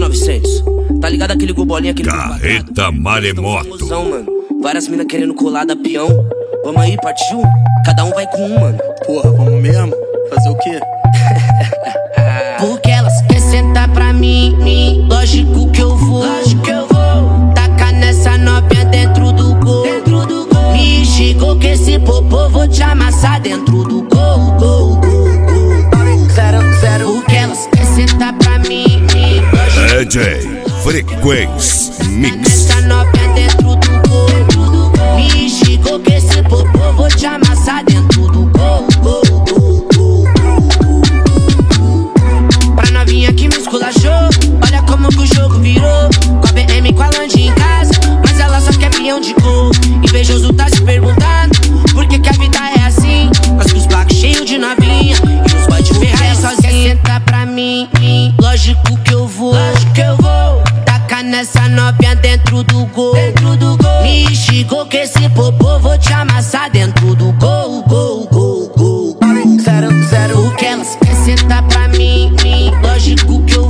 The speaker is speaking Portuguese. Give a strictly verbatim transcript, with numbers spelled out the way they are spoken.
novecentos. Tá ligado aquele gol bolinha, aquele Carreta Maremoto. Mano. Várias minas querendo colar da peão. Vamos aí, partiu? Cada um vai com um, mano. Porra, vamos mesmo? Fazer o quê? Porque elas querem sentar pra mim, mim. Lógico que eu vou, lógico que eu vou. Tacar nessa novinha dentro do gol, dentro do gol. Me chegou que esse popô vou te amassar dentro do gol, gol, gol, gol. Zero, zero. Porque elas querem sentar pra mim, mim. D J Frequência Mix. Nessa novinha dentro do gol, dentro do gol. Me chegou que esse popô vou te amassar dentro do gol, gol, gol, gol. Pra novinha que me esculachou, olha como que o jogo virou. Com a B M, com a Land em casa, mas ela só quer peão de gol. Invejoso tá se perguntando por que que a vida é assim. Nós com os blacos cheios de novinha e os boy de ferrar sozinha. Senta pra mim, lógico que eu vou, lógico que eu vou. Tacar nessa novinha dentro do gol, dentro do gol. Me chegou que esse popô vou te amassar dentro do gol, gol, gol, gol. Zero, zero. Porque elas querem sentar pra mim, lógico que eu